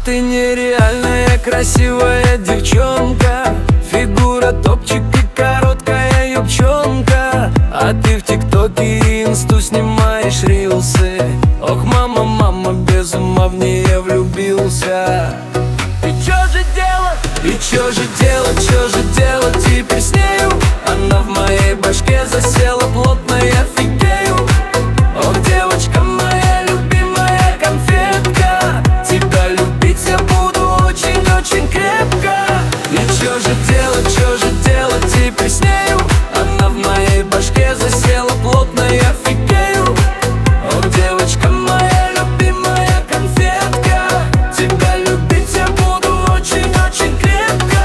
ты нереальная красивая девчонка, фигура топчик и короткая юбчонка. А ты в тиктоке и инсту снимаешь рилсы. Ох, мама, мама, без ума в нее влюбился. И чё же делать? И чё же делать, чё же делать теперь с нею? Она в моей башке засела плотно, я офигею. Ох, девочка моя любимая конфетка, тебя любить я буду очень-очень крепко. И чё же делать теперь с нею? Она в моей башке засела плотно, я офигею. Ох, девочка моя любимая конфетка, тебя любить я буду очень-очень крепко.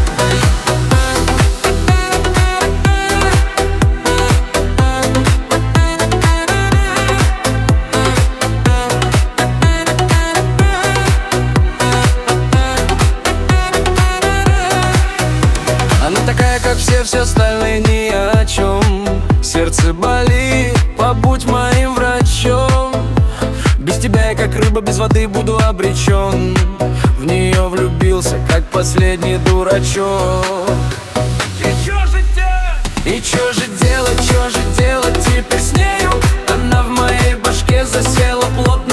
Она такая, как все остальные, ни о чем. Сердце болит, побудь моим врачом. Без тебя я как рыба без воды буду обречен. В нее влюбился, как последний дурачок. И чё же делать? И чё же делать теперь с нею? Она в моей башке засела плотно,